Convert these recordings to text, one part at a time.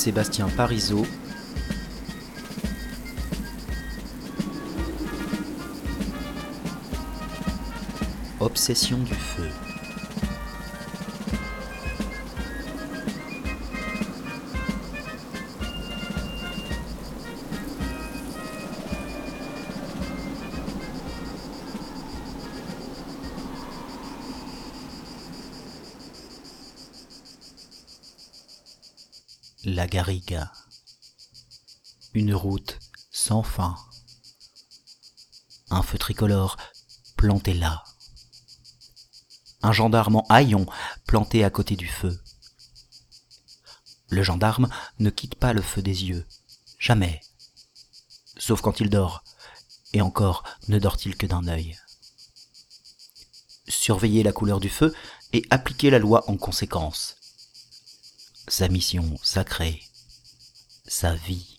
Sébastien Parisot. Obsession du feu. La garrigue. Une route sans fin. Un feu tricolore planté là. Un gendarme en haillons planté à côté du feu. Le gendarme ne quitte pas le feu des yeux. Jamais. Sauf quand il dort. Et encore ne dort-il que d'un œil. Surveiller la couleur du feu et appliquer la loi en conséquence. Sa mission sacrée, sa vie.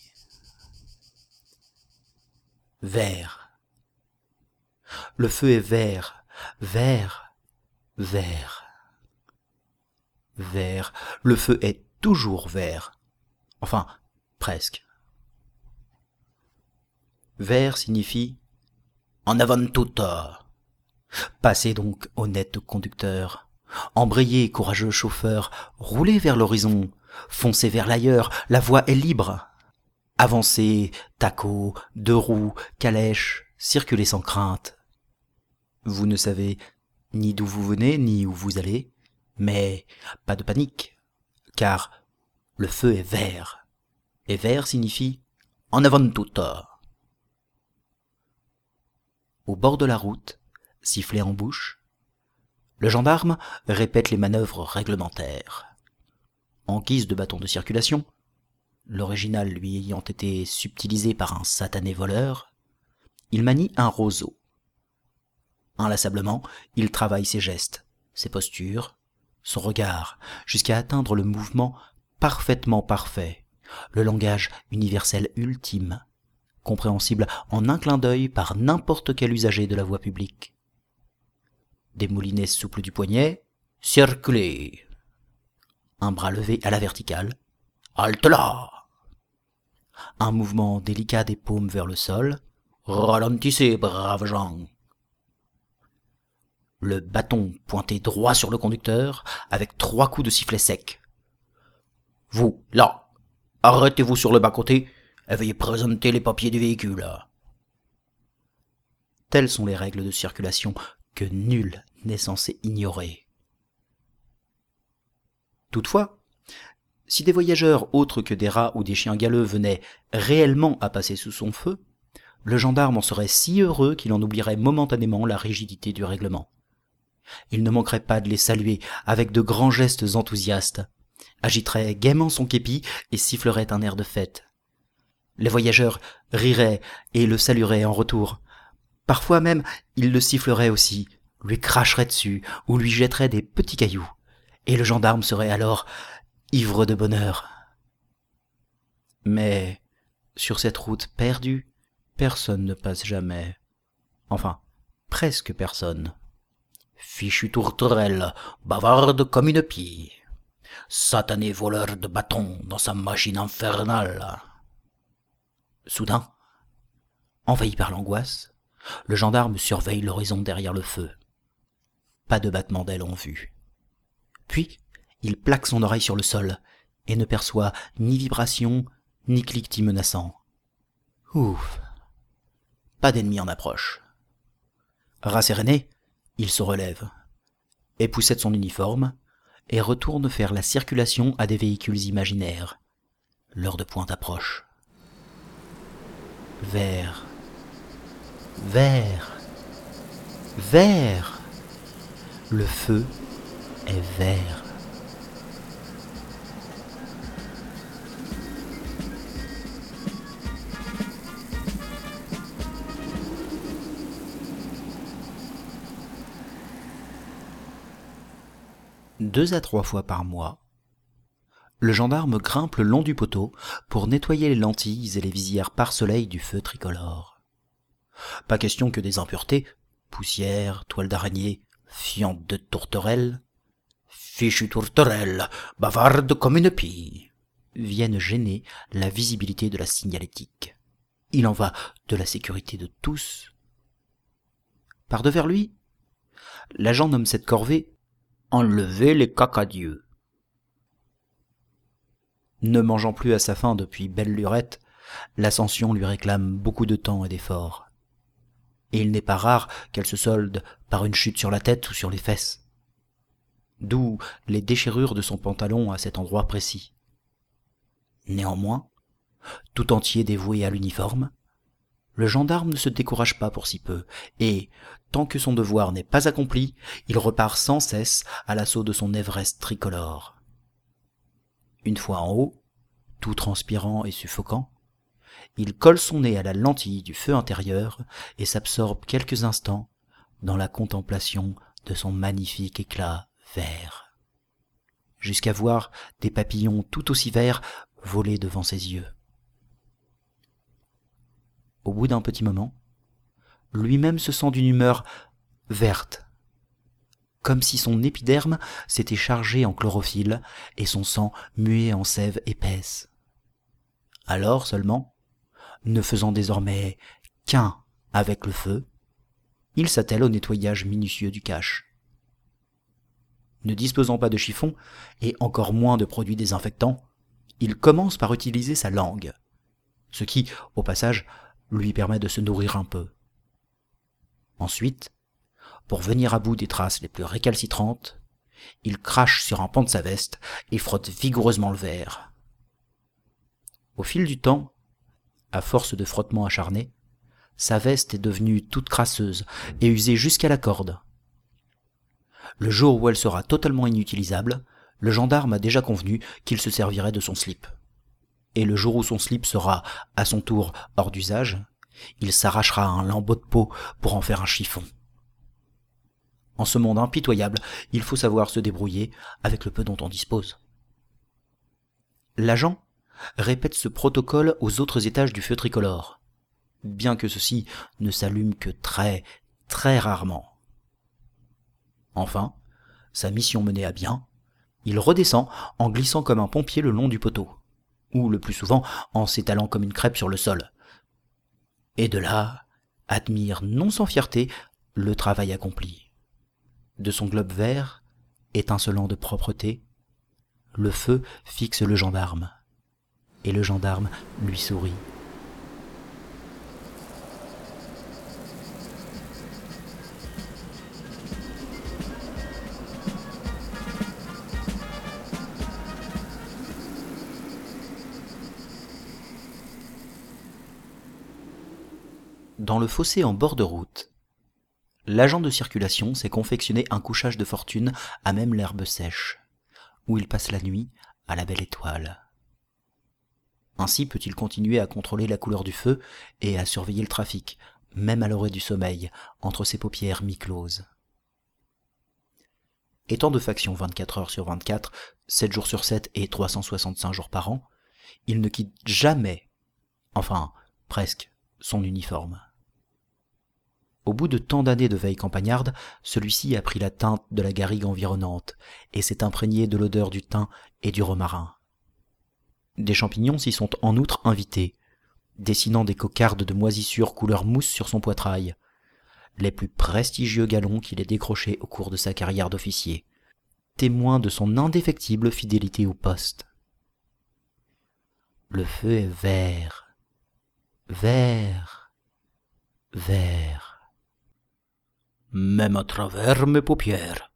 Vert. Le feu est vert, vert, vert. Vert. Le feu est toujours vert. Enfin, presque. Vert signifie « en avant toute ». Passez donc, honnête conducteur. Embrayez, courageux chauffeur, roulez vers l'horizon, foncez vers l'ailleurs, la voie est libre. Avancez, tacot, deux roues, calèche, circulez sans crainte. Vous ne savez ni d'où vous venez, ni où vous allez, mais pas de panique, car le feu est vert, et vert signifie « en avant toute ». Au bord de la route, sifflet en bouche, le gendarme répète les manœuvres réglementaires. En guise de bâton de circulation, l'original lui ayant été subtilisé par un satané voleur, il manie un roseau. Inlassablement, il travaille ses gestes, ses postures, son regard, jusqu'à atteindre le mouvement parfaitement parfait, le langage universel ultime, compréhensible en un clin d'œil par n'importe quel usager de la voie publique. Des moulinets souples du poignet, circulez. Un bras levé à la verticale, halte là. Un mouvement délicat des paumes vers le sol, ralentissez, braves gens. Le bâton pointé droit sur le conducteur, avec 3 coups de sifflet sec. Vous, là, arrêtez-vous sur le bas-côté et veuillez présenter les papiers du véhicule. Telles sont les règles de circulation que nul n'est censé ignorer. Toutefois, si des voyageurs autres que des rats ou des chiens galeux venaient réellement à passer sous son feu, le gendarme en serait si heureux qu'il en oublierait momentanément la rigidité du règlement. Il ne manquerait pas de les saluer avec de grands gestes enthousiastes, agiterait gaiement son képi et sifflerait un air de fête. Les voyageurs riraient et le salueraient en retour. Parfois même, il le sifflerait aussi, lui cracherait dessus ou lui jetterait des petits cailloux, et le gendarme serait alors ivre de bonheur. Mais sur cette route perdue, personne ne passe jamais. Enfin, presque personne. Fichu tourterelle, bavarde comme une pie. Satané voleur de bâtons dans sa machine infernale. Soudain, envahi par l'angoisse, le gendarme surveille l'horizon derrière le feu. Pas de battement d'aile en vue. Puis, il plaque son oreille sur le sol et ne perçoit ni vibration, ni cliquetis menaçant. Ouf! Pas d'ennemi en approche. Rasséréné, il se relève, époussette son uniforme et retourne faire la circulation à des véhicules imaginaires. L'heure de pointe approche. Vert. Vert. Vert. Le feu est vert. Deux à 3 fois par mois, le gendarme grimpe le long du poteau pour nettoyer les lentilles et les visières pare-soleil du feu tricolore. Pas question que des impuretés, poussière, toile d'araignée, fiente de tourterelle, fichue tourterelle, bavarde comme une pie, viennent gêner la visibilité de la signalétique. Il en va de la sécurité de tous. Par devers lui, l'agent nomme cette corvée « Enlever les cacadieux ». Ne mangeant plus à sa faim depuis belle lurette, l'ascension lui réclame beaucoup de temps et d'efforts. Et il n'est pas rare qu'elle se solde par une chute sur la tête ou sur les fesses. D'où les déchirures de son pantalon à cet endroit précis. Néanmoins, tout entier dévoué à l'uniforme, le gendarme ne se décourage pas pour si peu, et, tant que son devoir n'est pas accompli, il repart sans cesse à l'assaut de son Everest tricolore. Une fois en haut, tout transpirant et suffocant, il colle son nez à la lentille du feu intérieur et s'absorbe quelques instants dans la contemplation de son magnifique éclat vert, jusqu'à voir des papillons tout aussi verts voler devant ses yeux. Au bout d'un petit moment, lui-même se sent d'une humeur verte, comme si son épiderme s'était chargé en chlorophylle et son sang mué en sève épaisse. Alors seulement, ne faisant désormais qu'un avec le feu, il s'attelle au nettoyage minutieux du cache. Ne disposant pas de chiffon, et encore moins de produits désinfectants, il commence par utiliser sa langue, ce qui, au passage, lui permet de se nourrir un peu. Ensuite, pour venir à bout des traces les plus récalcitrantes, il crache sur un pan de sa veste et frotte vigoureusement le verre. Au fil du temps, à force de frottements acharnés, sa veste est devenue toute crasseuse et usée jusqu'à la corde. Le jour où elle sera totalement inutilisable, le gendarme a déjà convenu qu'il se servirait de son slip. Et le jour où son slip sera, à son tour, hors d'usage, il s'arrachera un lambeau de peau pour en faire un chiffon. En ce monde impitoyable, il faut savoir se débrouiller avec le peu dont on dispose. L'agent répète ce protocole aux autres étages du feu tricolore, bien que ceux-ci ne s'allument que très, très rarement. Enfin, sa mission menée à bien, il redescend en glissant comme un pompier le long du poteau, ou le plus souvent en s'étalant comme une crêpe sur le sol. Et de là, admire non sans fierté le travail accompli. De son globe vert, étincelant de propreté, le feu fixe le gendarme, et le gendarme lui sourit. Dans le fossé en bord de route, l'agent de circulation s'est confectionné un couchage de fortune à même l'herbe sèche, où il passe la nuit à la belle étoile. Ainsi peut-il continuer à contrôler la couleur du feu et à surveiller le trafic, même à l'orée du sommeil, entre ses paupières mi-closes. Étant de faction 24 heures sur 24, 7 jours sur 7 et 365 jours par an, il ne quitte jamais, enfin presque, son uniforme. Au bout de tant d'années de veille campagnarde, celui-ci a pris la teinte de la garrigue environnante et s'est imprégné de l'odeur du thym et du romarin. Des champignons s'y sont en outre invités, dessinant des cocardes de moisissure couleur mousse sur son poitrail, les plus prestigieux galons qu'il ait décrochés au cours de sa carrière d'officier, témoin de son indéfectible fidélité au poste. Le feu est vert, vert, vert. Même à travers mes paupières.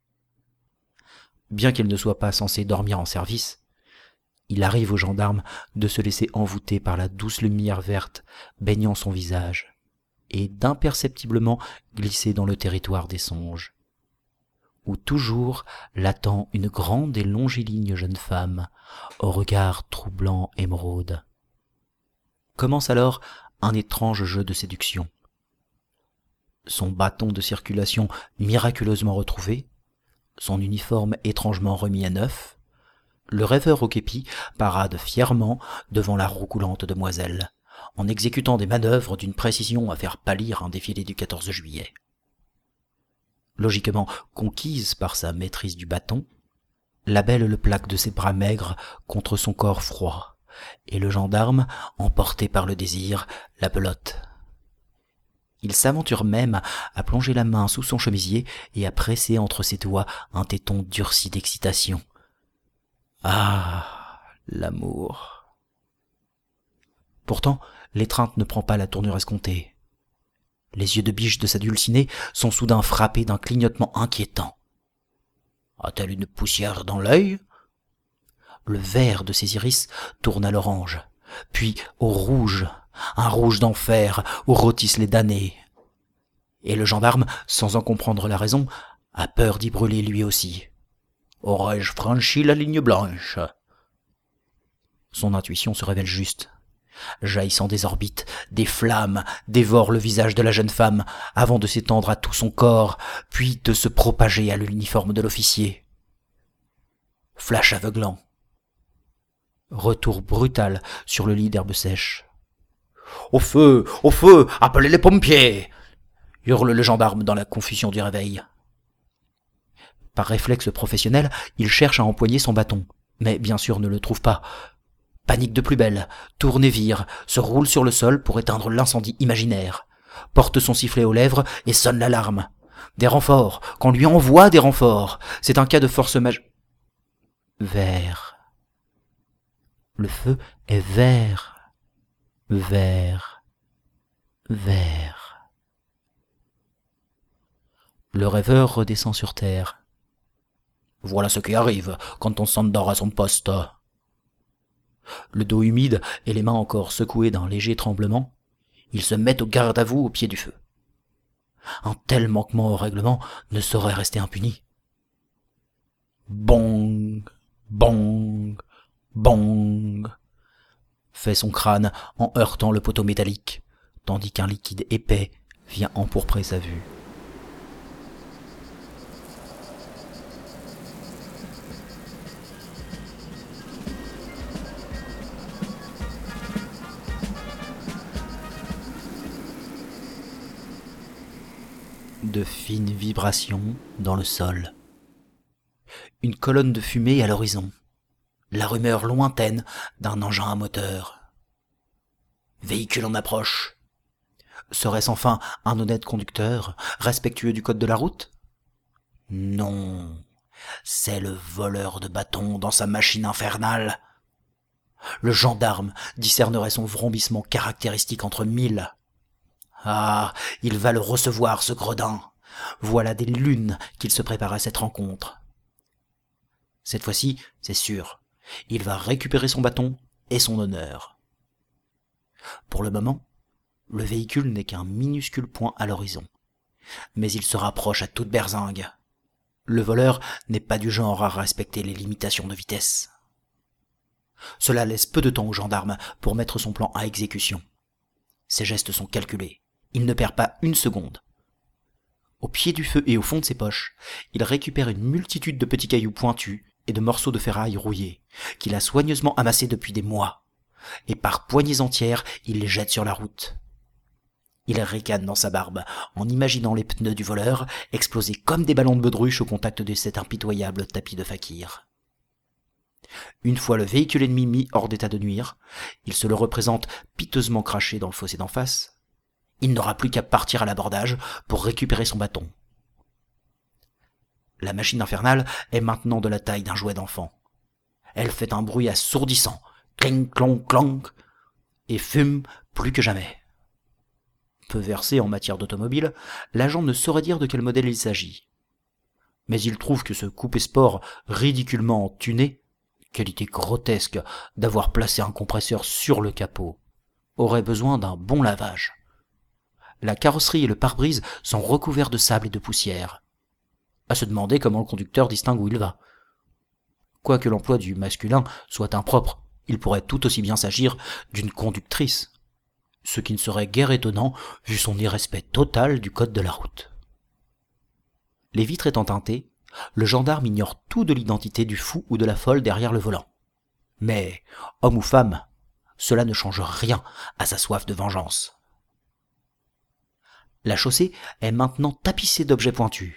Bien qu'il ne soit pas censé dormir en service, il arrive au gendarme de se laisser envoûter par la douce lumière verte baignant son visage, et d'imperceptiblement glisser dans le territoire des songes, où toujours l'attend une grande et longiligne jeune femme, au regard troublant émeraude. Commence alors un étrange jeu de séduction. Son bâton de circulation miraculeusement retrouvé, son uniforme étrangement remis à neuf, le rêveur au képi parade fièrement devant la roucoulante demoiselle, en exécutant des manœuvres d'une précision à faire pâlir un défilé du 14 juillet. Logiquement conquise par sa maîtrise du bâton, La belle le plaque de ses bras maigres contre son corps froid, et le gendarme, emporté par le désir, la pelote. Il s'aventure même à plonger la main sous son chemisier et à presser entre ses doigts un téton durci d'excitation. Ah, l'amour. Pourtant, l'étreinte ne prend pas la tournure escomptée. Les yeux de biche de sa dulcinée sont soudain frappés d'un clignotement inquiétant. A-t-elle une poussière dans l'œil? Le vert de ses iris tourne à l'orange, puis au rouge, un rouge d'enfer où rôtissent les damnés. Et le gendarme, sans en comprendre la raison, a peur d'y brûler lui aussi. Aurais-je franchi la ligne blanche? Son intuition se révèle juste. Jaillissant des orbites, des flammes dévorent le visage de la jeune femme avant de s'étendre à tout son corps, puis de se propager à l'uniforme de l'officier. Flash aveuglant. Retour brutal sur le lit d'herbe sèche. Au feu! Au feu! Appelez les pompiers! Hurle le gendarme dans la confusion du réveil. Par réflexe professionnel, il cherche à empoigner son bâton, mais bien sûr ne le trouve pas. Panique de plus belle, tourne et vire, se roule sur le sol pour éteindre l'incendie imaginaire, porte son sifflet aux lèvres et sonne l'alarme. Des renforts, qu'on lui envoie des renforts. C'est un cas de force majeure. Vert. Le feu est vert. Vert. Vert. Le rêveur redescend sur terre. Voilà ce qui arrive quand on s'endort à son poste. Le dos humide et les mains encore secouées d'un léger tremblement, il se met au garde à vous au pied du feu. Un tel manquement au règlement ne saurait rester impuni. Bong, bong, bong, fait son crâne en heurtant le poteau métallique, tandis qu'un liquide épais vient empourprer sa vue. De fines vibrations dans le sol. Une colonne de fumée à l'horizon. La rumeur lointaine d'un engin à moteur. Véhicule en approche. Serait-ce enfin un honnête conducteur, respectueux du code de la route? Non, c'est le voleur de bâtons dans sa machine infernale. Le gendarme discernerait son vrombissement caractéristique entre mille. Ah, il va le recevoir, ce gredin. Voilà des lunes qu'il se prépare à cette rencontre. Cette fois-ci, c'est sûr, il va récupérer son bâton et son honneur. Pour le moment, le véhicule n'est qu'un minuscule point à l'horizon. Mais il se rapproche à toute berzingue. Le voleur n'est pas du genre à respecter les limitations de vitesse. Cela laisse peu de temps au gendarme pour mettre son plan à exécution. Ses gestes sont calculés. Il ne perd pas une seconde. Au pied du feu et au fond de ses poches, il récupère une multitude de petits cailloux pointus et de morceaux de ferraille rouillés, qu'il a soigneusement amassés depuis des mois, et par poignées entières, il les jette sur la route. Il ricane dans sa barbe, en imaginant les pneus du voleur exploser comme des ballons de baudruche au contact de cet impitoyable tapis de fakir. Une fois le véhicule ennemi mis hors d'état de nuire, il se le représente piteusement craché dans le fossé d'en face. Il n'aura plus qu'à partir à l'abordage pour récupérer son bâton. La machine infernale est maintenant de la taille d'un jouet d'enfant. Elle fait un bruit assourdissant, cling clong clong, et fume plus que jamais. Peu versé en matière d'automobile, l'agent ne saurait dire de quel modèle il s'agit. Mais il trouve que ce coupé sport ridiculement tuné, qualité grotesque d'avoir placé un compresseur sur le capot, aurait besoin d'un bon lavage. La carrosserie et le pare-brise sont recouverts de sable et de poussière. À se demander comment le conducteur distingue où il va. Quoique l'emploi du masculin soit impropre, il pourrait tout aussi bien s'agir d'une conductrice, ce qui ne serait guère étonnant vu son irrespect total du code de la route. Les vitres étant teintées, le gendarme ignore tout de l'identité du fou ou de la folle derrière le volant. Mais, homme ou femme, cela ne change rien à sa soif de vengeance. La chaussée est maintenant tapissée d'objets pointus.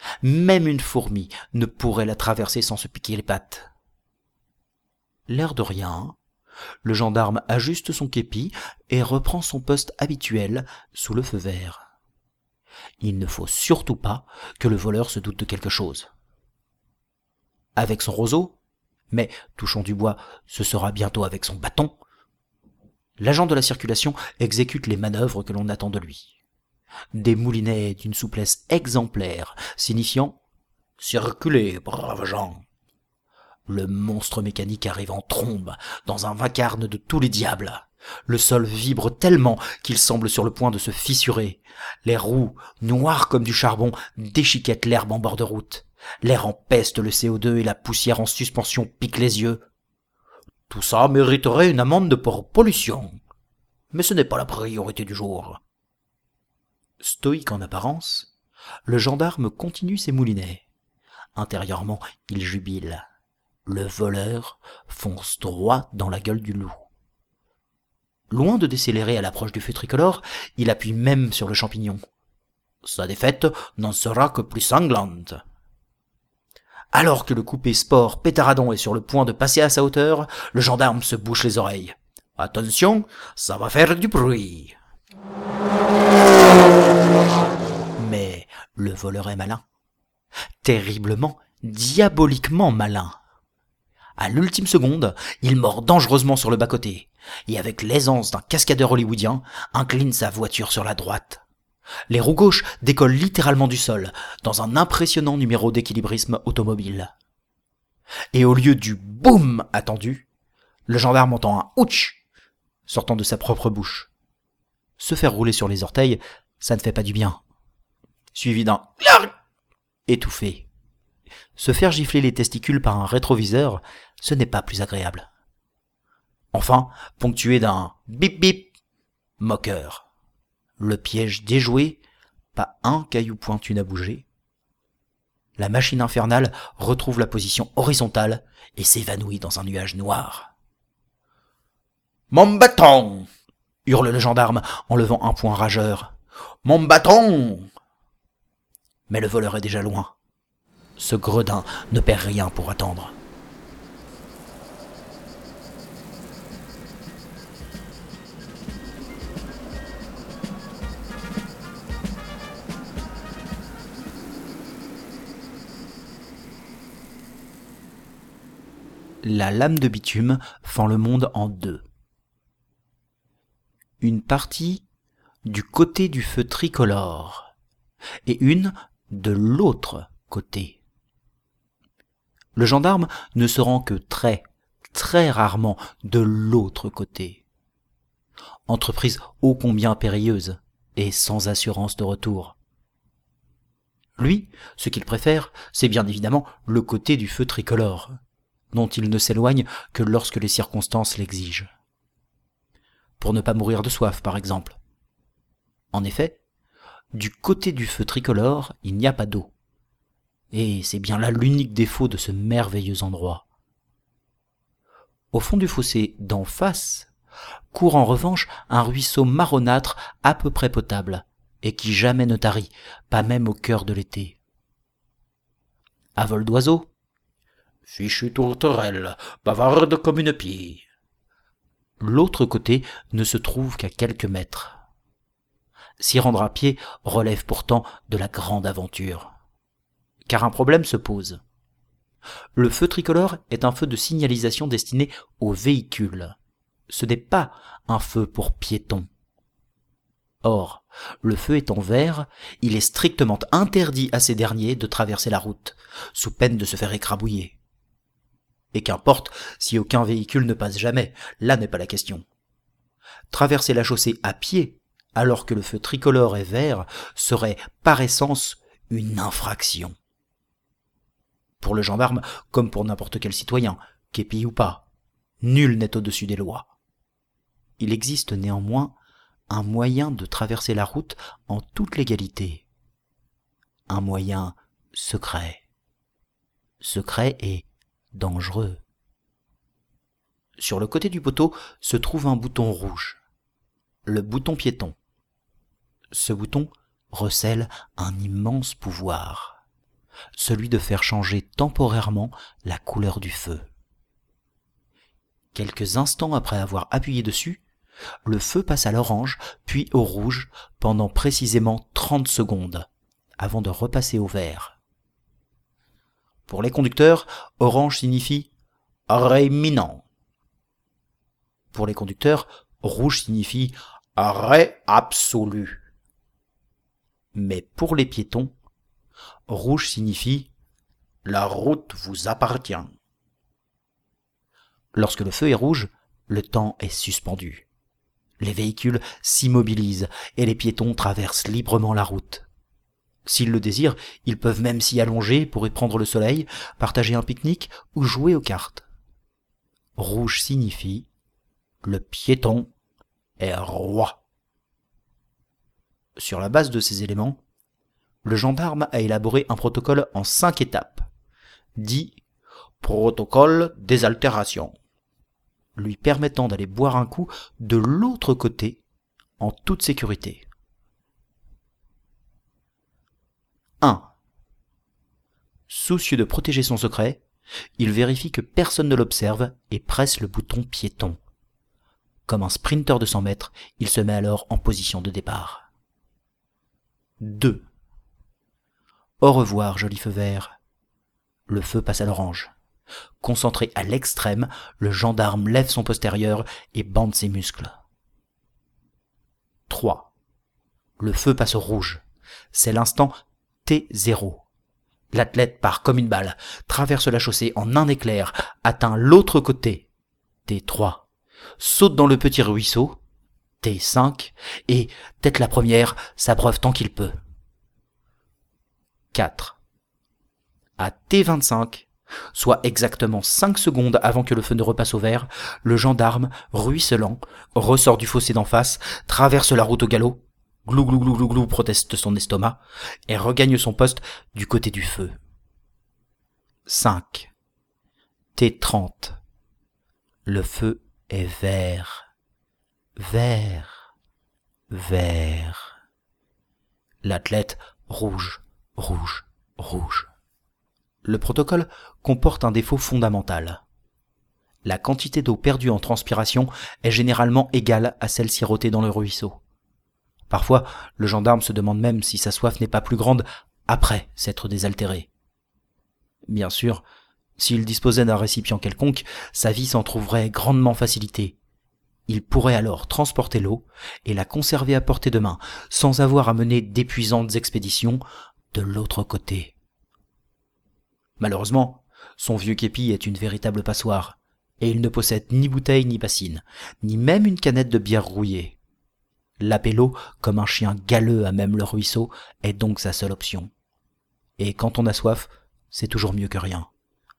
Même une fourmi ne pourrait la traverser sans se piquer les pattes. L'air de rien, le gendarme ajuste son képi et reprend son poste habituel sous le feu vert. Il ne faut surtout pas que le voleur se doute de quelque chose. Avec son roseau, mais touchons du bois, ce sera bientôt avec son bâton, l'agent de la circulation exécute les manœuvres que l'on attend de lui. Des moulinets d'une souplesse exemplaire, signifiant « Circulez, braves gens !» Le monstre mécanique arrive en trombe, dans un vacarme de tous les diables. Le sol vibre tellement qu'il semble sur le point de se fissurer. Les roues, noires comme du charbon, déchiquettent l'herbe en bord de route. L'air empeste le CO2 et la poussière en suspension pique les yeux. Tout ça mériterait une amende pour pollution. Mais ce n'est pas la priorité du jour. Stoïque en apparence, le gendarme continue ses moulinets. Intérieurement, il jubile. Le voleur fonce droit dans la gueule du loup. Loin de décélérer à l'approche du feu tricolore, il appuie même sur le champignon. Sa défaite n'en sera que plus sanglante. Alors que le coupé sport pétaradon est sur le point de passer à sa hauteur, le gendarme se bouche les oreilles. Attention, ça va faire du bruit. Mais le voleur est malin. Terriblement, diaboliquement malin. À l'ultime seconde, il mord dangereusement sur le bas-côté, et avec l'aisance d'un cascadeur hollywoodien, incline sa voiture sur la droite. Les roues gauches décollent littéralement du sol, dans un impressionnant numéro d'équilibrisme automobile. Et au lieu du boum attendu, le gendarme entend un ouch sortant de sa propre bouche. Se faire rouler sur les orteils, ça ne fait pas du bien. Suivi d'un étouffé. Se faire gifler les testicules par un rétroviseur, ce n'est pas plus agréable. Enfin, ponctué d'un bip bip moqueur. Le piège déjoué, pas un caillou pointu n'a bougé. La machine infernale retrouve la position horizontale et s'évanouit dans un nuage noir. « Mon bâton !» hurle le gendarme en levant un poing rageur. « Mon bâton !» Mais le voleur est déjà loin. Ce gredin ne perd rien pour attendre. La lame de bitume fend le monde en deux. Une partie du côté du feu tricolore et une de l'autre côté. Le gendarme ne se rend que très, très rarement de l'autre côté. Entreprise ô combien périlleuse et sans assurance de retour. Lui, ce qu'il préfère, c'est bien évidemment le côté du feu tricolore, dont il ne s'éloigne que lorsque les circonstances l'exigent. Pour ne pas mourir de soif, par exemple. En effet, du côté du feu tricolore, il n'y a pas d'eau. Et c'est bien là l'unique défaut de ce merveilleux endroit. Au fond du fossé d'en face, court en revanche un ruisseau marronâtre à peu près potable, et qui jamais ne tarit, pas même au cœur de l'été. À vol d'oiseau, fichue tourterelle, bavarde comme une pie. L'autre côté ne se trouve qu'à quelques mètres. S'y rendre à pied relève pourtant de la grande aventure. Car un problème se pose. Le feu tricolore est un feu de signalisation destiné aux véhicules. Ce n'est pas un feu pour piétons. Or, le feu étant vert, il est strictement interdit à ces derniers de traverser la route, sous peine de se faire écrabouiller. Et qu'importe si aucun véhicule ne passe jamais, là n'est pas la question. Traverser la chaussée à pied, alors que le feu tricolore est vert, serait par essence une infraction. Pour le gendarme, comme pour n'importe quel citoyen, képi ou pas, nul n'est au-dessus des lois. Il existe néanmoins un moyen de traverser la route en toute légalité. Un moyen secret. Secret et dangereux. Sur le côté du poteau se trouve un bouton rouge. Le bouton piéton. Ce bouton recèle un immense pouvoir. celui de faire changer temporairement la couleur du feu. Quelques instants après avoir appuyé dessus, le feu passe à l'orange, puis au rouge pendant précisément 30 secondes, avant de repasser au vert. Pour les conducteurs, orange signifie arrêt imminent. Pour les conducteurs, rouge signifie arrêt absolu. Mais pour les piétons, rouge signifie la route vous appartient. Lorsque le feu est rouge, le temps est suspendu. Les véhicules s'immobilisent et les piétons traversent librement la route. S'ils le désirent, ils peuvent même s'y allonger pour y prendre le soleil, partager un pique-nique ou jouer aux cartes. Rouge signifie le piéton est roi. Sur la base de ces éléments, le gendarme a élaboré un protocole en 5 étapes, dit protocole désaltération, lui permettant d'aller boire un coup de l'autre côté en toute sécurité. 1. Soucieux de protéger son secret, il vérifie que personne ne l'observe et presse le bouton piéton. Comme un sprinter de 100 mètres, il se met alors en position de départ. 2. Au revoir, joli feu vert. Le feu passe à l'orange. Concentré à l'extrême, le gendarme lève son postérieur et bande ses muscles. 3. Le feu passe au rouge. C'est l'instant T0. L'athlète part comme une balle, traverse la chaussée en un éclair, atteint l'autre côté, T3, saute dans le petit ruisseau, T5, et, tête la première, s'abreuve tant qu'il peut. 4. À T25, soit exactement 5 secondes avant que le feu ne repasse au vert, le gendarme, ruisselant, ressort du fossé d'en face, traverse la route au galop, glou glou glou glou glou proteste son estomac, et regagne son poste du côté du feu. 5. T30. Le feu est vert. Vert. Vert. L'athlète rouge, rouge, rouge. Le protocole comporte un défaut fondamental. La quantité d'eau perdue en transpiration est généralement égale à celle sirotée dans le ruisseau. Parfois, le gendarme se demande même si sa soif n'est pas plus grande après s'être désaltéré. Bien sûr, s'il disposait d'un récipient quelconque, sa vie s'en trouverait grandement facilitée. Il pourrait alors transporter l'eau et la conserver à portée de main, sans avoir à mener d'épuisantes expéditions de l'autre côté. Malheureusement, son vieux képi est une véritable passoire, et il ne possède ni bouteille ni bassine, ni même une canette de bière rouillée. Laper l'eau comme un chien galeux à même le ruisseau est donc sa seule option. Et quand on a soif, c'est toujours mieux que rien.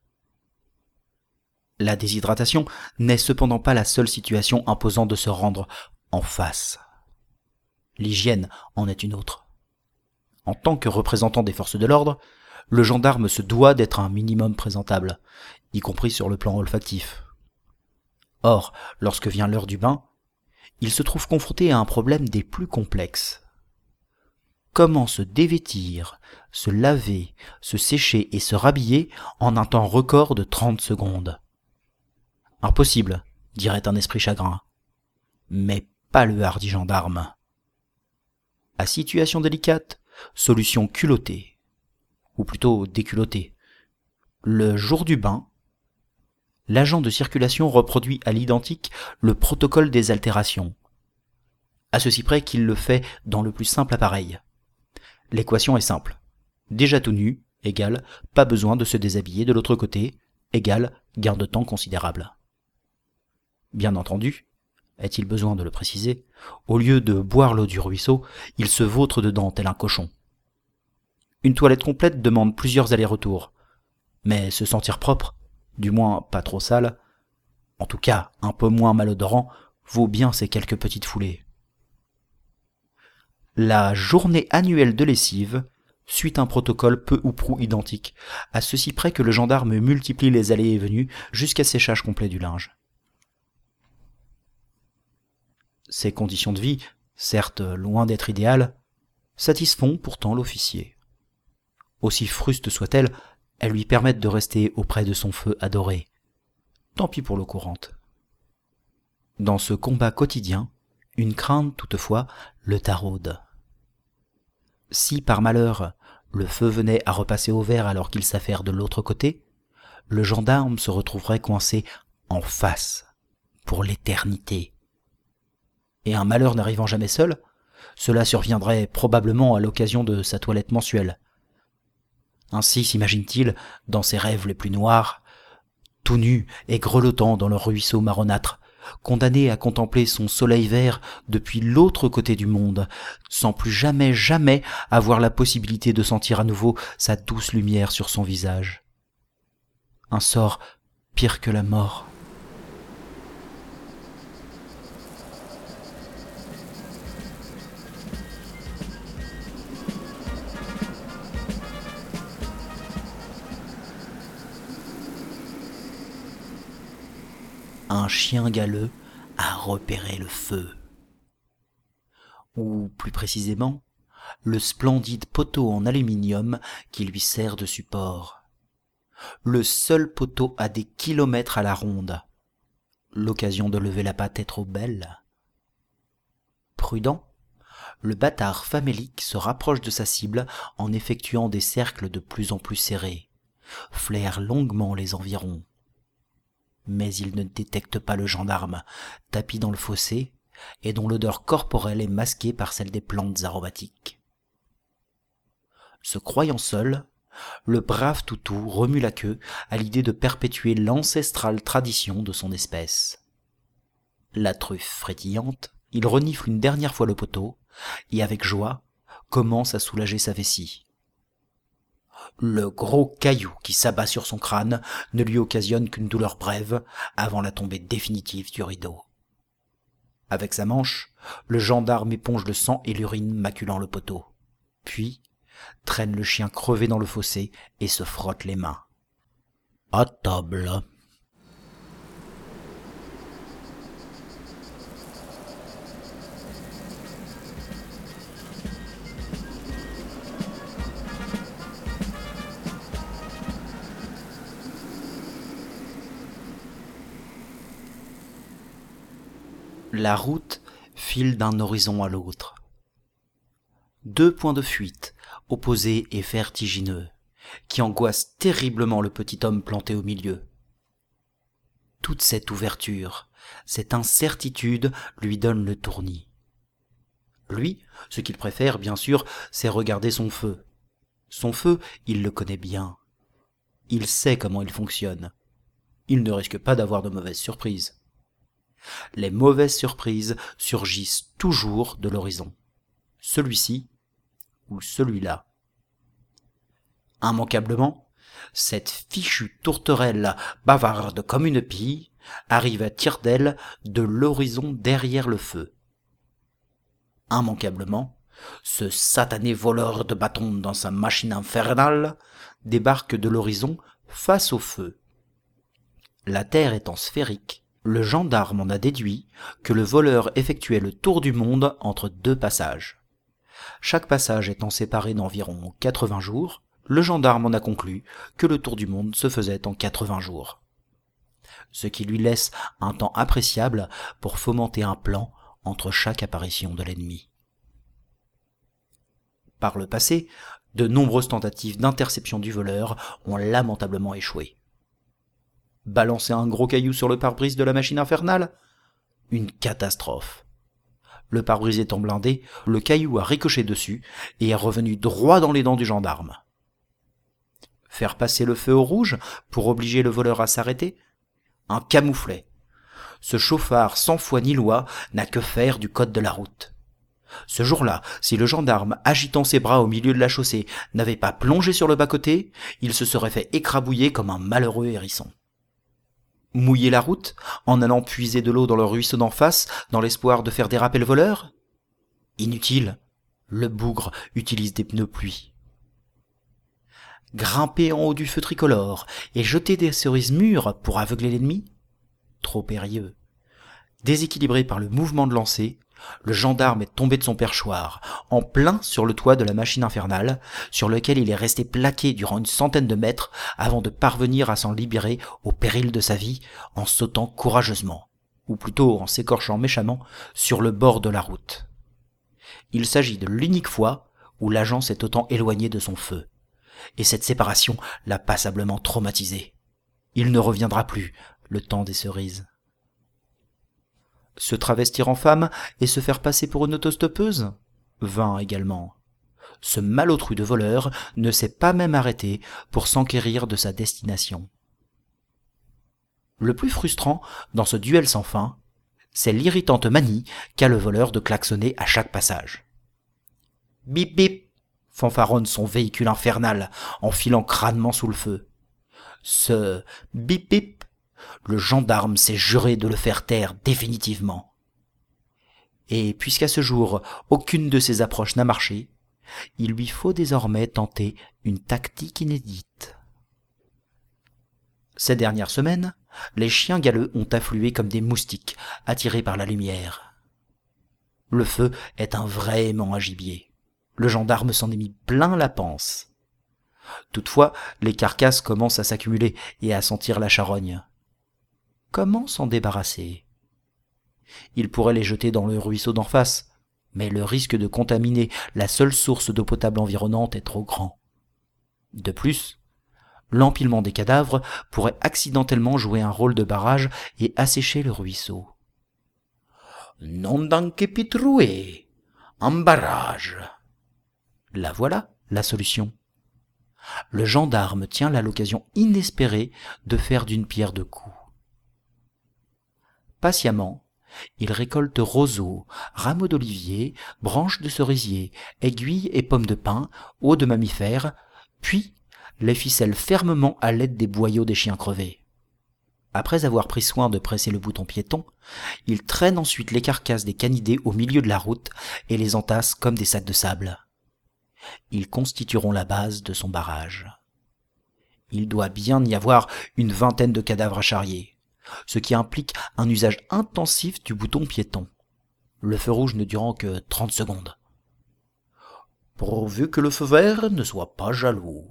La déshydratation n'est cependant pas la seule situation imposant de se rendre en face. L'hygiène en est une autre. En tant que représentant des forces de l'ordre, le gendarme se doit d'être un minimum présentable, y compris sur le plan olfactif. Or, lorsque vient l'heure du bain, il se trouve confronté à un problème des plus complexes. Comment se dévêtir, se laver, se sécher et se rhabiller en un temps record de 30 secondes? Impossible, dirait un esprit chagrin. Mais pas le hardi gendarme. À situation délicate, solution culottée. Ou plutôt déculottée. Le jour du bain, l'agent de circulation reproduit à l'identique le protocole des altérations, à ceci près qu'il le fait dans le plus simple appareil. L'équation est simple. Déjà tout nu, égale pas besoin de se déshabiller de l'autre côté, égale gain de temps considérable. Bien entendu, est-il besoin de le préciser, au lieu de boire l'eau du ruisseau, il se vautre dedans tel un cochon. Une toilette complète demande plusieurs allers-retours, mais se sentir propre, du moins pas trop sale, en tout cas un peu moins malodorant, vaut bien ces quelques petites foulées. La journée annuelle de lessive suit un protocole peu ou prou identique, à ceci près que le gendarme multiplie les allées et venues jusqu'à séchage complet du linge. Ces conditions de vie, certes loin d'être idéales, satisfont pourtant l'officier. Aussi fruste soit-elle, elles lui permettent de rester auprès de son feu adoré. Tant pis pour l'eau courante. Dans ce combat quotidien, une crainte toutefois le taraude. Si par malheur le feu venait à repasser au vert alors qu'il s'affaire de l'autre côté, le gendarme se retrouverait coincé en face, pour l'éternité. Et un malheur n'arrivant jamais seul, cela surviendrait probablement à l'occasion de sa toilette mensuelle. Ainsi s'imagine-t-il, dans ses rêves les plus noirs, tout nu et grelottant dans le ruisseau marronâtre, condamné à contempler son soleil vert depuis l'autre côté du monde, sans plus jamais avoir la possibilité de sentir à nouveau sa douce lumière sur son visage. Un sort pire que la mort. Un chien galeux a repéré le feu. Ou plus précisément, le splendide poteau en aluminium qui lui sert de support. Le seul poteau à des kilomètres à la ronde. L'occasion de lever la patte est trop belle. Prudent, le bâtard famélique se rapproche de sa cible en effectuant des cercles de plus en plus serrés, flaire longuement les environs. Mais il ne détecte pas le gendarme, tapi dans le fossé, et dont l'odeur corporelle est masquée par celle des plantes aromatiques. Se croyant seul, le brave toutou remue la queue à l'idée de perpétuer l'ancestrale tradition de son espèce. La truffe frétillante, il renifle une dernière fois le poteau, et avec joie, commence à soulager sa vessie. Le gros caillou qui s'abat sur son crâne ne lui occasionne qu'une douleur brève avant la tombée définitive du rideau. Avec sa manche, le gendarme éponge le sang et l'urine maculant le poteau, puis traîne le chien crevé dans le fossé et se frotte les mains. À table. La route file d'un horizon à l'autre. Deux points de fuite, opposés et vertigineux, qui angoissent terriblement le petit homme planté au milieu. Toute cette ouverture, cette incertitude lui donne le tournis. Lui, ce qu'il préfère, bien sûr, c'est regarder son feu. Son feu, il le connaît bien. Il sait comment il fonctionne. Il ne risque pas d'avoir de mauvaises surprises. Les mauvaises surprises surgissent toujours de l'horizon. Celui-ci ou celui-là. Immanquablement, cette fichue tourterelle bavarde comme une pie arrive à tire-d'aile de l'horizon derrière le feu. Immanquablement, ce satané voleur de bâtons dans sa machine infernale débarque de l'horizon face au feu. La terre étant sphérique, le gendarme en a déduit que le voleur effectuait le tour du monde entre deux passages. Chaque passage étant séparé d'environ 80 jours, le gendarme en a conclu que le tour du monde se faisait en 80 jours. Ce qui lui laisse un temps appréciable pour fomenter un plan entre chaque apparition de l'ennemi. Par le passé, de nombreuses tentatives d'interception du voleur ont lamentablement échoué. Balancer un gros caillou sur le pare-brise de la machine infernale ? Une catastrophe. Le pare-brise étant blindé, le caillou a ricoché dessus et est revenu droit dans les dents du gendarme. Faire passer le feu au rouge pour obliger le voleur à s'arrêter ? Un camouflet. Ce chauffard sans foi ni loi n'a que faire du code de la route. Ce jour-là, si le gendarme, agitant ses bras au milieu de la chaussée, n'avait pas plongé sur le bas-côté, il se serait fait écrabouiller comme un malheureux hérisson. Mouiller la route, en allant puiser de l'eau dans le ruisseau d'en face, dans l'espoir de faire déraper le voleur ? Inutile, le bougre utilise des pneus pluie. Grimper en haut du feu tricolore et jeter des cerises mûres pour aveugler l'ennemi ? Trop périlleux. Déséquilibré par le mouvement de lancer, Le gendarme est tombé de son perchoir, en plein sur le toit de la machine infernale, sur lequel il est resté plaqué durant une centaine de mètres avant de parvenir à s'en libérer au péril de sa vie en sautant courageusement, ou plutôt en s'écorchant méchamment, sur le bord de la route. Il s'agit de l'unique fois où l'agent s'est autant éloigné de son feu, et cette séparation l'a passablement traumatisé. Il ne reviendra plus le temps des cerises. Se travestir en femme et se faire passer pour une autostoppeuse ? Vain également. Ce malotru de voleur ne s'est pas même arrêté pour s'enquérir de sa destination. Le plus frustrant dans ce duel sans fin, c'est l'irritante manie qu'a le voleur de klaxonner à chaque passage. Bip bip, fanfaronne son véhicule infernal en filant crânement sous le feu. Ce bip bip, le gendarme s'est juré de le faire taire définitivement. Et puisqu'à ce jour, aucune de ses approches n'a marché, il lui faut désormais tenter une tactique inédite. Ces dernières semaines, les chiens galeux ont afflué comme des moustiques, attirés par la lumière. Le feu est un vrai aimant à gibier. Le gendarme s'en est mis plein la panse. Toutefois, les carcasses commencent à s'accumuler et à sentir la charogne. Comment s'en débarrasser ? Il pourrait les jeter dans le ruisseau d'en face, mais le risque de contaminer la seule source d'eau potable environnante est trop grand. De plus, l'empilement des cadavres pourrait accidentellement jouer un rôle de barrage et assécher le ruisseau. Non danke pitroué, un barrage. La voilà, la solution. Le gendarme tient là l'occasion inespérée de faire d'une pierre deux coups. Patiemment, il récolte roseaux, rameaux d'olivier, branches de cerisier, aiguilles et pommes de pin, os de mammifères, puis les ficelle fermement à l'aide des boyaux des chiens crevés. Après avoir pris soin de presser le bouton piéton, il traîne ensuite les carcasses des canidés au milieu de la route et les entasse comme des sacs de sable. Ils constitueront la base de son barrage. Il doit bien y avoir une vingtaine de cadavres à charrier, ce qui implique un usage intensif du bouton piéton, le feu rouge ne durant que 30 secondes. Pourvu que le feu vert ne soit pas jaloux.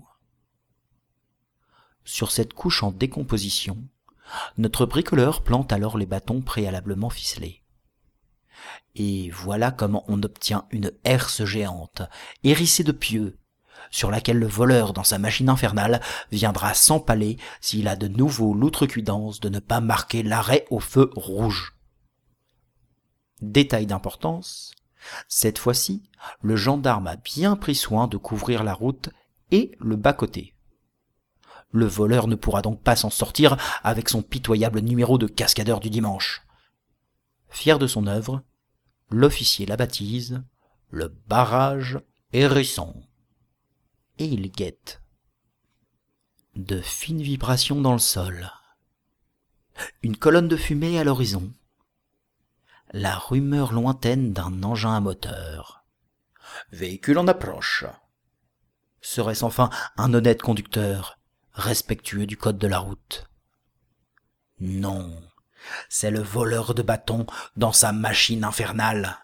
Sur cette couche en décomposition, notre bricoleur plante alors les bâtons préalablement ficelés. Et voilà comment on obtient une herse géante, hérissée de pieux, sur laquelle le voleur dans sa machine infernale viendra s'empaler s'il a de nouveau l'outrecuidance de ne pas marquer l'arrêt au feu rouge. Détail d'importance, cette fois-ci, le gendarme a bien pris soin de couvrir la route et le bas-côté. Le voleur ne pourra donc pas s'en sortir avec son pitoyable numéro de cascadeur du dimanche. Fier de son œuvre, l'officier la baptise le barrage Hérisson. Et il guette. De fines vibrations dans le sol. Une colonne de fumée à l'horizon. La rumeur lointaine d'un engin à moteur. Véhicule en approche. Serait-ce enfin un honnête conducteur, respectueux du code de la route ? Non, c'est le voleur de bâtons dans sa machine infernale.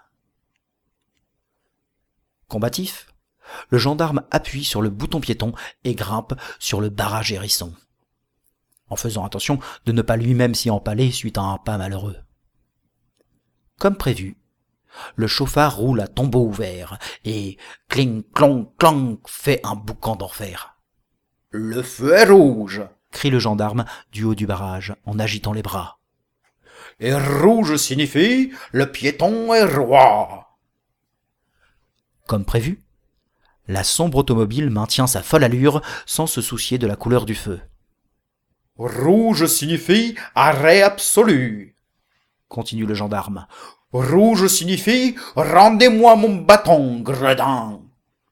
Combatif, le gendarme appuie sur le bouton piéton et grimpe sur le barrage Hérisson, en faisant attention de ne pas lui-même s'y empaler suite à un pas malheureux. Comme prévu, le chauffard roule à tombeau ouvert et cling clong clang fait un boucan d'enfer. « Le feu est rouge !» crie le gendarme du haut du barrage en agitant les bras. « Et rouge signifie le piéton est roi !» Comme prévu, la sombre automobile maintient sa folle allure sans se soucier de la couleur du feu. « Rouge signifie arrêt absolu !» continue le gendarme. « Rouge signifie rendez-moi mon bâton, gredin !»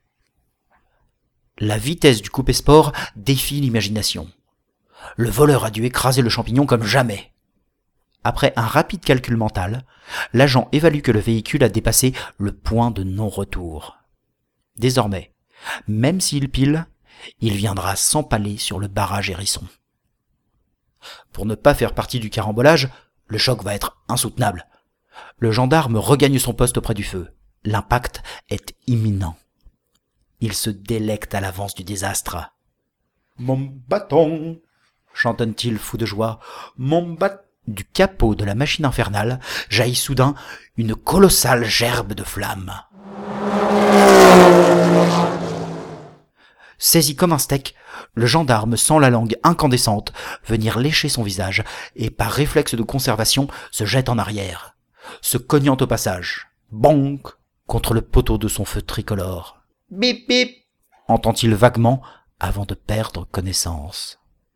La vitesse du coupé sport défie l'imagination. Le voleur a dû écraser le champignon comme jamais. Après un rapide calcul mental, l'agent évalue que le véhicule a dépassé le point de non-retour. Désormais, même s'il pile, il viendra s'empaler sur le barrage Hérisson. Pour ne pas faire partie du carambolage, le choc va être insoutenable. Le gendarme regagne son poste auprès du feu. L'impact est imminent. Il se délecte à l'avance du désastre. « Mon bâton !» chantonne-t-il fou de joie. « Mon bâton !» Du capot de la machine infernale jaillit soudain une colossale gerbe de flammes. Saisi comme un steak, le gendarme sent la langue incandescente venir lécher son visage et par réflexe de conservation se jette en arrière, se cognant au passage, bonk, contre le poteau de son feu tricolore. Bip bip, entend-il vaguement avant de perdre connaissance.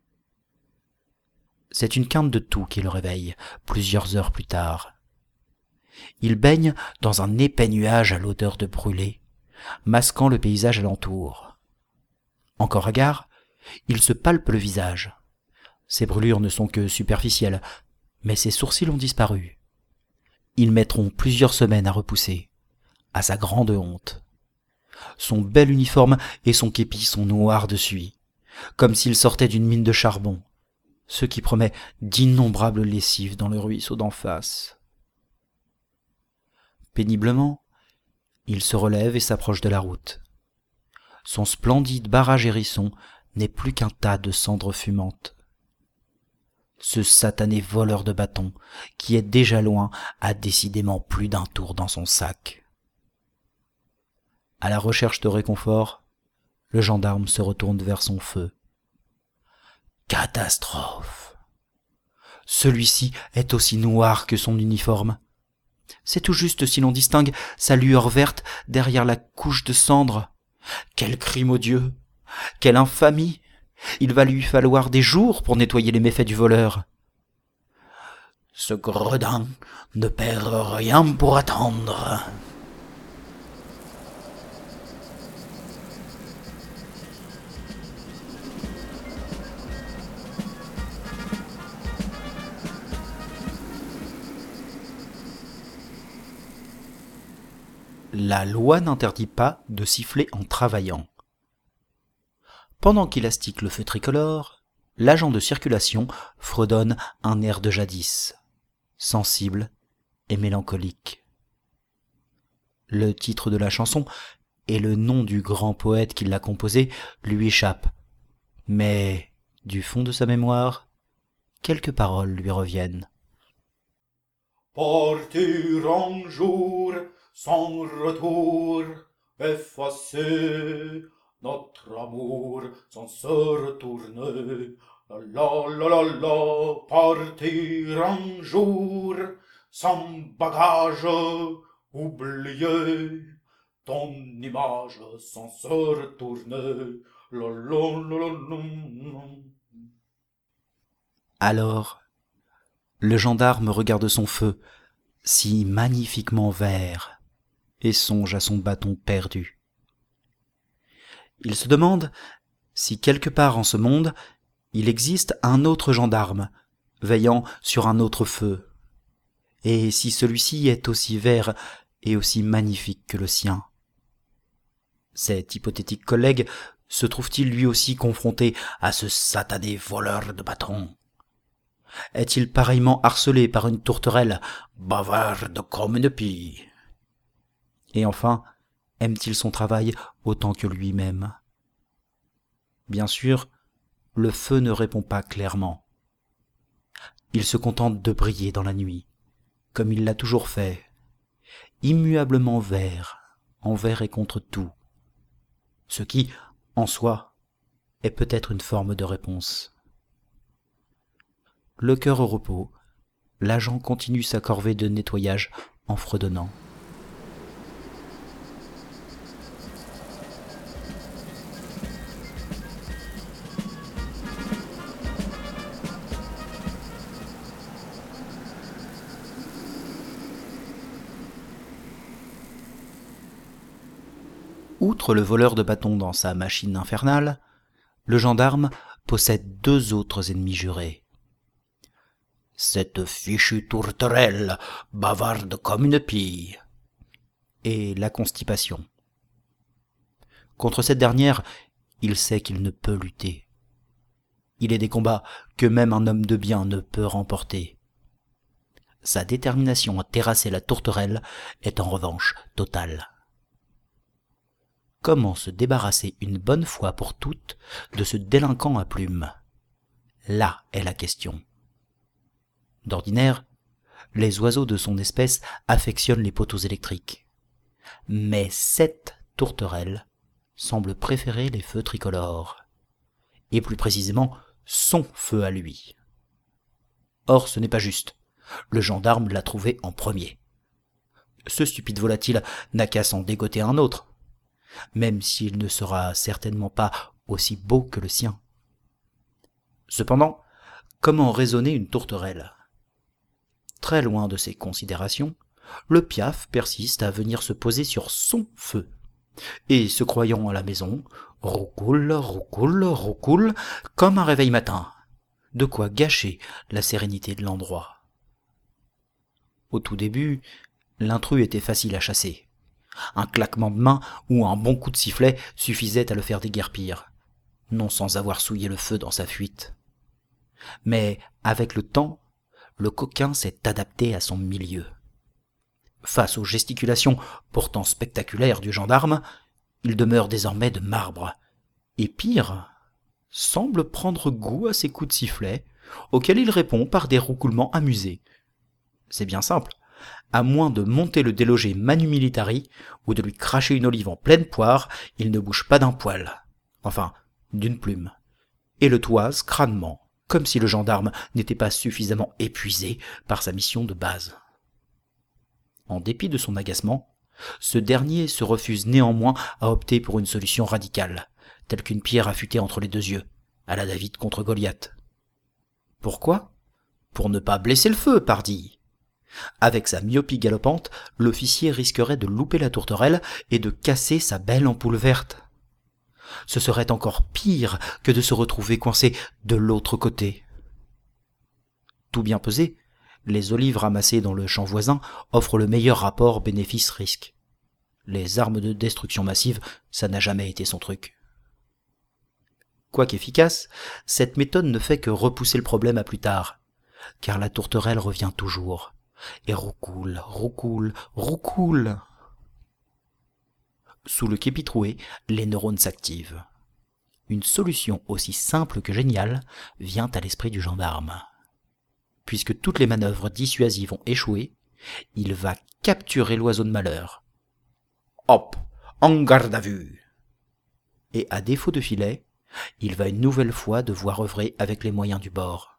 C'est une quinte de toux qui le réveille, plusieurs heures plus tard. Il baigne dans un épais nuage à l'odeur de brûlé, masquant le paysage alentour. Encore hagard, il se palpe le visage. Ses brûlures ne sont que superficielles, mais ses sourcils ont disparu. Ils mettront plusieurs semaines à repousser, à sa grande honte. Son bel uniforme et son képi sont noirs de suie, comme s'il sortait d'une mine de charbon, ce qui promet d'innombrables lessives dans le ruisseau d'en face. Péniblement, il se relève et s'approche de la route. Son splendide barrage hérisson n'est plus qu'un tas de cendres fumantes. Ce satané voleur de bâtons, qui est déjà loin, a décidément plus d'un tour dans son sac. À la recherche de réconfort, le gendarme se retourne vers son feu. Catastrophe! Celui-ci est aussi noir que son uniforme. C'est tout juste si l'on distingue sa lueur verte derrière la couche de cendres. Quel crime odieux! Quelle infamie! Il va lui falloir des jours pour nettoyer les méfaits du voleur. Ce gredin ne perd rien pour attendre. La loi n'interdit pas de siffler en travaillant. Pendant qu'il astique le feu tricolore, l'agent de circulation fredonne un air de jadis, sensible et mélancolique. Le titre de la chanson et le nom du grand poète qui l'a composé lui échappent, mais, du fond de sa mémoire, quelques paroles lui reviennent. Partir un jour sans retour, effacer notre amour sans se retourner. La la la la la, partir un jour sans bagage, oublier ton image sans se retourner. La la la la la. Alors, le gendarme regarde son feu, si magnifiquement vert, et songe à son bâton perdu. Il se demande si quelque part en ce monde, il existe un autre gendarme, veillant sur un autre feu, et si celui-ci est aussi vert et aussi magnifique que le sien. Cet hypothétique collègue se trouve-t-il lui aussi confronté à ce satané voleur de bâtons? Est-il pareillement harcelé par une tourterelle, bavarde comme une pie? Et enfin, aime-t-il son travail autant que lui-même? Bien sûr, le feu ne répond pas clairement. Il se contente de briller dans la nuit, comme il l'a toujours fait, immuablement vert, envers et contre tout, ce qui, en soi, est peut-être une forme de réponse. Le cœur au repos, l'agent continue sa corvée de nettoyage en fredonnant. Outre le voleur de bâtons dans sa machine infernale, le gendarme possède deux autres ennemis jurés. Cette fichue tourterelle, bavarde comme une pie, et la constipation. Contre cette dernière, il sait qu'il ne peut lutter. Il est des combats que même un homme de bien ne peut remporter. Sa détermination à terrasser la tourterelle est en revanche totale. Comment se débarrasser une bonne fois pour toutes de ce délinquant à plumes? Là est la question. D'ordinaire, les oiseaux de son espèce affectionnent les poteaux électriques. Mais cette tourterelle semble préférer les feux tricolores, et plus précisément son feu à lui. Or ce n'est pas juste, le gendarme l'a trouvé en premier. Ce stupide volatile n'a qu'à s'en dégoter un autre, même s'il ne sera certainement pas aussi beau que le sien. Cependant, comment raisonner une tourterelle? Très loin de ces considérations, le piaf persiste à venir se poser sur son feu, et se croyant à la maison, roucoule, roucoule, roucoule, comme un réveil matin, de quoi gâcher la sérénité de l'endroit. Au tout début, l'intrus était facile à chasser. Un claquement de main ou un bon coup de sifflet suffisait à le faire déguerpir, non sans avoir souillé le feu dans sa fuite. Mais avec le temps, le coquin s'est adapté à son milieu. Face aux gesticulations pourtant spectaculaires du gendarme, il demeure désormais de marbre, et pire, semble prendre goût à ses coups de sifflet, auxquels il répond par des roucoulements amusés. C'est bien simple, à moins de monter le délogé manu militari ou de lui cracher une olive en pleine poire, il ne bouge pas d'un poil, enfin d'une plume, et le toise crânement, comme si le gendarme n'était pas suffisamment épuisé par sa mission de base. En dépit de son agacement, ce dernier se refuse néanmoins à opter pour une solution radicale, telle qu'une pierre affûtée entre les deux yeux, à la David contre Goliath. Pourquoi? Pour ne pas blesser le feu, pardi. Avec sa myopie galopante, l'officier risquerait de louper la tourterelle et de casser sa belle ampoule verte. Ce serait encore pire que de se retrouver coincé de l'autre côté. Tout bien pesé, les olives ramassées dans le champ voisin offrent le meilleur rapport bénéfice-risque. Les armes de destruction massive, ça n'a jamais été son truc. Quoiqu'efficace, cette méthode ne fait que repousser le problème à plus tard, car la tourterelle revient toujours, et roucoule, roucoule, roucoule. Sous le képi troué, les neurones s'activent. Une solution aussi simple que géniale vient à l'esprit du gendarme. Puisque toutes les manœuvres dissuasives ont échoué, il va capturer l'oiseau de malheur. Hop, en garde à vue. Et à défaut de filet, il va une nouvelle fois devoir œuvrer avec les moyens du bord.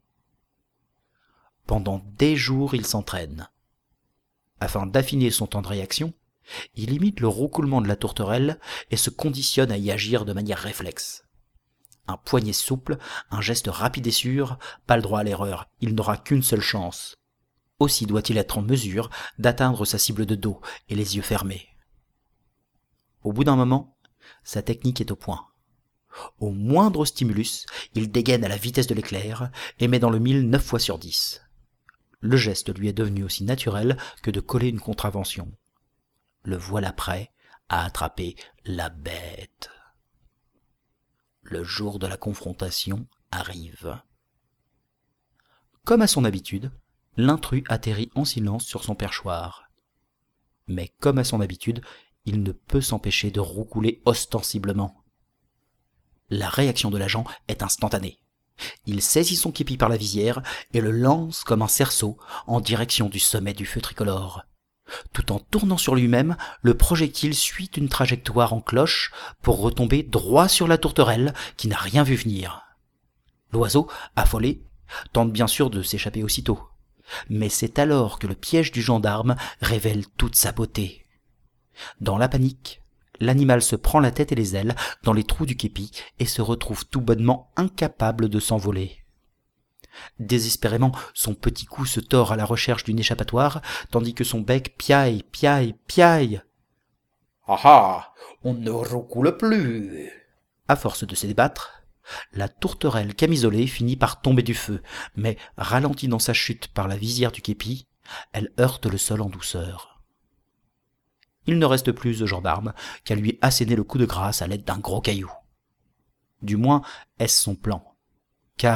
Pendant des jours, il s'entraîne. Afin d'affiner son temps de réaction, il imite le roucoulement de la tourterelle et se conditionne à y agir de manière réflexe. Un poignet souple, un geste rapide et sûr, pas le droit à l'erreur, il n'aura qu'une seule chance. Aussi doit-il être en mesure d'atteindre sa cible de dos et les yeux fermés. Au bout d'un moment, sa technique est au point. Au moindre stimulus, il dégaine à la vitesse de l'éclair et met dans le mille 9 fois sur 10. Le geste lui est devenu aussi naturel que de coller une contravention. Le voilà prêt à attraper la bête. Le jour de la confrontation arrive. Comme à son habitude, l'intrus atterrit en silence sur son perchoir. Mais comme à son habitude, il ne peut s'empêcher de roucouler ostensiblement. La réaction de l'agent est instantanée. Il saisit son képi par la visière et le lance comme un cerceau en direction du sommet du feu tricolore. Tout en tournant sur lui-même, le projectile suit une trajectoire en cloche pour retomber droit sur la tourterelle qui n'a rien vu venir. L'oiseau, affolé, tente bien sûr de s'échapper aussitôt. Mais c'est alors que le piège du gendarme révèle toute sa beauté. Dans la panique, l'animal se prend la tête et les ailes dans les trous du képi et se retrouve tout bonnement incapable de s'envoler. Désespérément, son petit cou se tord à la recherche d'une échappatoire, tandis que son bec piaille, piaille, piaille. Ah ah, on ne roucoule plus. À force de se débattre, la tourterelle camisolée finit par tomber du feu, mais ralentie dans sa chute par la visière du képi, elle heurte le sol en douceur. Il ne reste plus au gendarme qu'à lui asséner le coup de grâce à l'aide d'un gros caillou. Du moins, est-ce son plan, car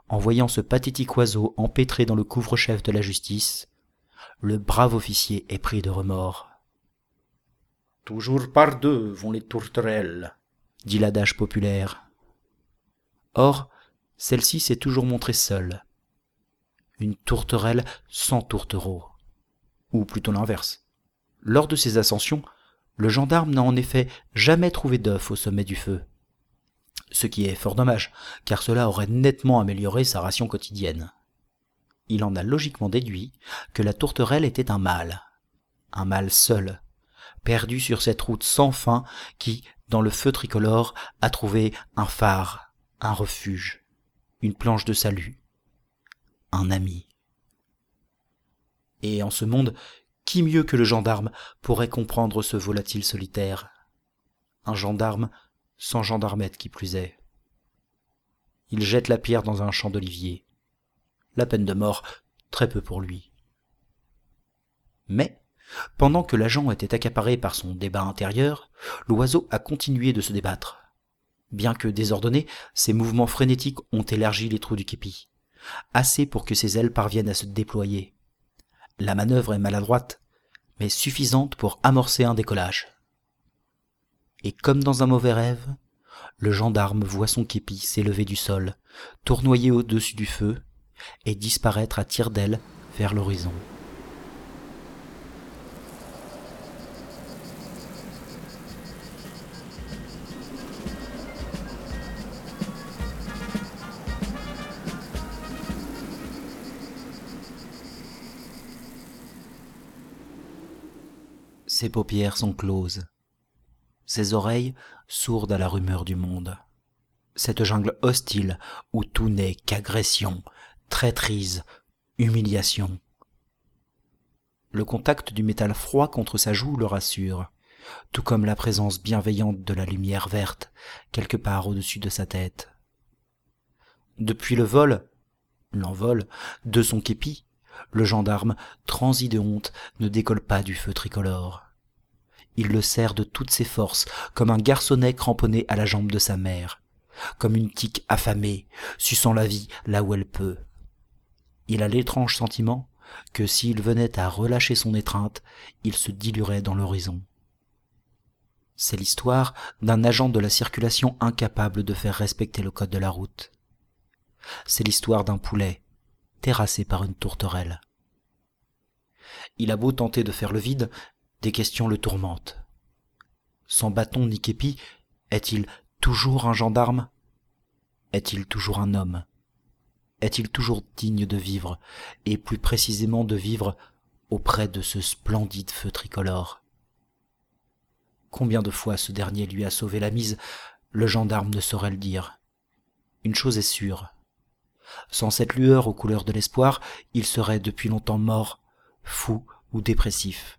En voyant ce pathétique oiseau empêtré dans le couvre-chef de la justice, le brave officier est pris de remords. « Toujours par deux vont les tourterelles », dit l'adage populaire. Or, celle-ci s'est toujours montrée seule. Une tourterelle sans tourtereau. Ou plutôt l'inverse. Lors de ses ascensions, le gendarme n'a en effet jamais trouvé d'œuf au sommet du feu. Ce qui est fort dommage, car cela aurait nettement amélioré sa ration quotidienne. Il en a logiquement déduit que la tourterelle était un mâle seul, perdu sur cette route sans fin qui, dans le feu tricolore, a trouvé un phare, un refuge, une planche de salut, un ami. Et en ce monde, qui mieux que le gendarme pourrait comprendre ce volatile solitaire? Un gendarme sans gendarmette qui plus est. Il jette la pierre dans un champ d'olivier. La peine de mort, très peu pour lui. Mais, pendant que l'agent était accaparé par son débat intérieur, l'oiseau a continué de se débattre. Bien que désordonnés, ses mouvements frénétiques ont élargi les trous du képi, assez pour que ses ailes parviennent à se déployer. La manœuvre est maladroite, mais suffisante pour amorcer un décollage. Et comme dans un mauvais rêve, le gendarme voit son képi s'élever du sol, tournoyer au-dessus du feu, et disparaître à tire-d'aile vers l'horizon. Ses paupières sont closes, ses oreilles sourdes à la rumeur du monde. Cette jungle hostile où tout n'est qu'agression, traîtrise, humiliation. Le contact du métal froid contre sa joue le rassure, tout comme la présence bienveillante de la lumière verte quelque part au-dessus de sa tête. Depuis l'envol, de son képi, le gendarme, transi de honte, ne décolle pas du feu tricolore. Il le serre de toutes ses forces, comme un garçonnet cramponné à la jambe de sa mère, comme une tique affamée, suçant la vie là où elle peut. Il a l'étrange sentiment que s'il venait à relâcher son étreinte, il se diluerait dans l'horizon. C'est l'histoire d'un agent de la circulation incapable de faire respecter le code de la route. C'est l'histoire d'un poulet, terrassé par une tourterelle. Il a beau tenter de faire le vide, des questions le tourmentent. Sans bâton ni képi, est-il toujours un gendarme? Est-il toujours un homme? Est-il toujours digne de vivre, et plus précisément de vivre auprès de ce splendide feu tricolore? Combien de fois ce dernier lui a sauvé la mise, le gendarme ne saurait le dire. Une chose est sûre. Sans cette lueur aux couleurs de l'espoir, il serait depuis longtemps mort, fou ou dépressif.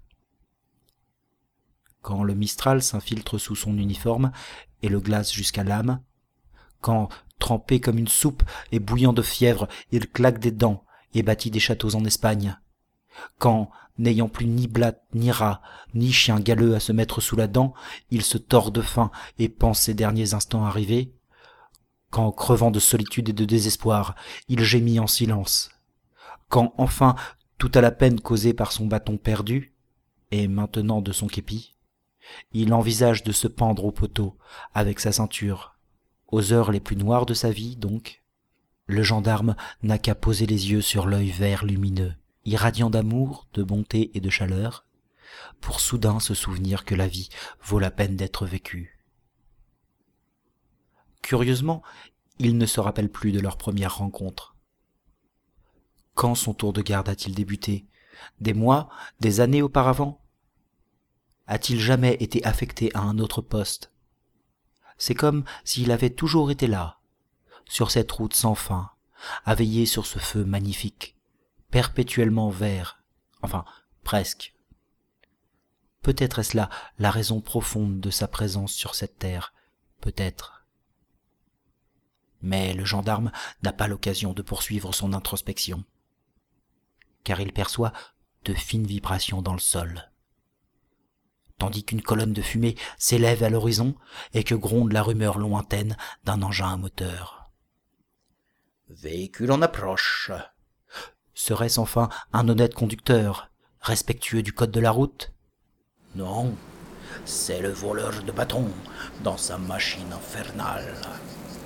Quand le Mistral s'infiltre sous son uniforme et le glace jusqu'à l'âme, quand, trempé comme une soupe et bouillant de fièvre, il claque des dents et bâtit des châteaux en Espagne, quand, n'ayant plus ni blatte, ni rat, ni chien galeux à se mettre sous la dent, il se tord de faim et pense ses derniers instants arrivés, quand, crevant de solitude et de désespoir, il gémit en silence, quand, enfin, tout à la peine causée par son bâton perdu, et maintenant de son képi, il envisage de se pendre au poteau avec sa ceinture. Aux heures les plus noires de sa vie, donc, le gendarme n'a qu'à poser les yeux sur l'œil vert lumineux, irradiant d'amour, de bonté et de chaleur, pour soudain se souvenir que la vie vaut la peine d'être vécue. Curieusement, il ne se rappelle plus de leur première rencontre. Quand son tour de garde a-t-il débuté? Des mois, des années auparavant? A-t-il jamais été affecté à un autre poste? C'est comme s'il avait toujours été là, sur cette route sans fin, à veiller sur ce feu magnifique, perpétuellement vert, enfin, presque. Peut-être est-ce là la raison profonde de sa présence sur cette terre, peut-être. Mais le gendarme n'a pas l'occasion de poursuivre son introspection, car il perçoit de fines vibrations dans le sol. Tandis qu'une colonne de fumée s'élève à l'horizon et que gronde la rumeur lointaine d'un engin à moteur. Véhicule en approche. Serait-ce enfin un honnête conducteur, respectueux du code de la route? Non, c'est le voleur de bâtons dans sa machine infernale.